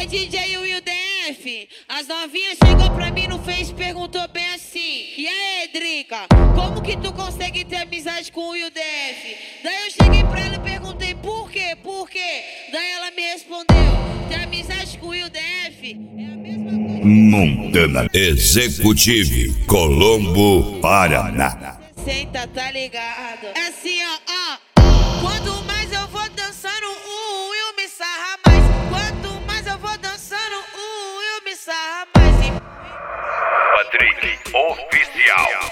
DJ Will DF, as novinhas chegou pra mim no Face e perguntou bem assim: e aí, Drica, como que tu consegue ter amizade com o Will DF? Daí eu cheguei pra ela e perguntei por quê? Daí ela me respondeu: ter amizade com o Will DF é a mesma coisa. Montana Executive, Colombo, Paraná. Senta, tá ligado? É assim, ó. Quanto mais eu vou dançando, o Will me sarra mais. Quanto mais eu vou dançando, o Will me sarra mais. Patrick Oficial.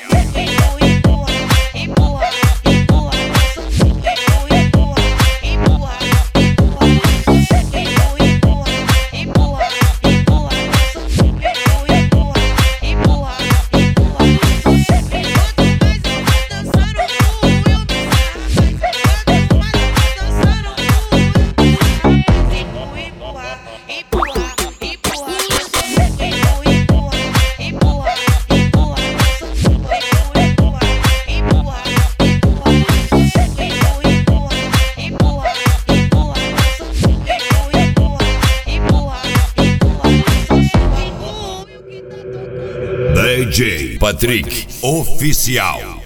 DJ Patrick Oficial.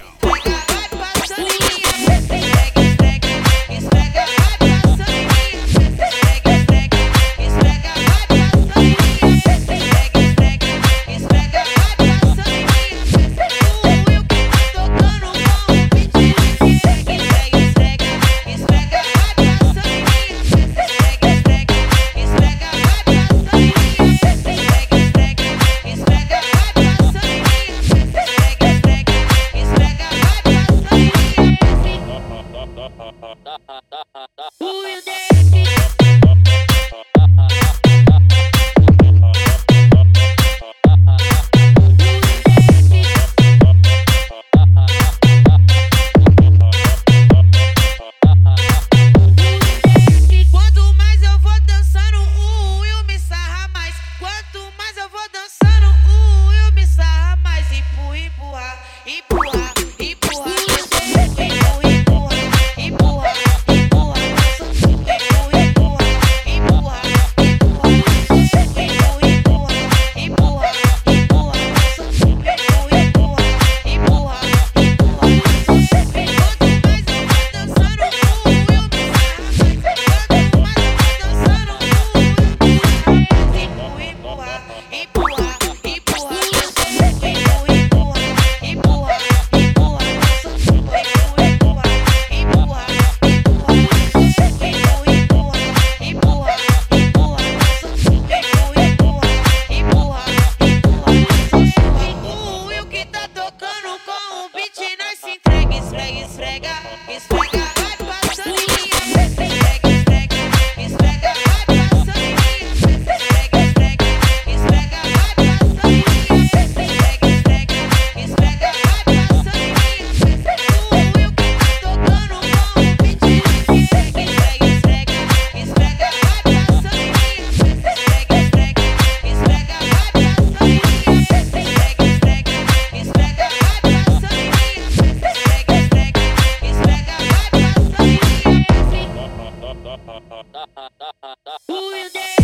Who you there?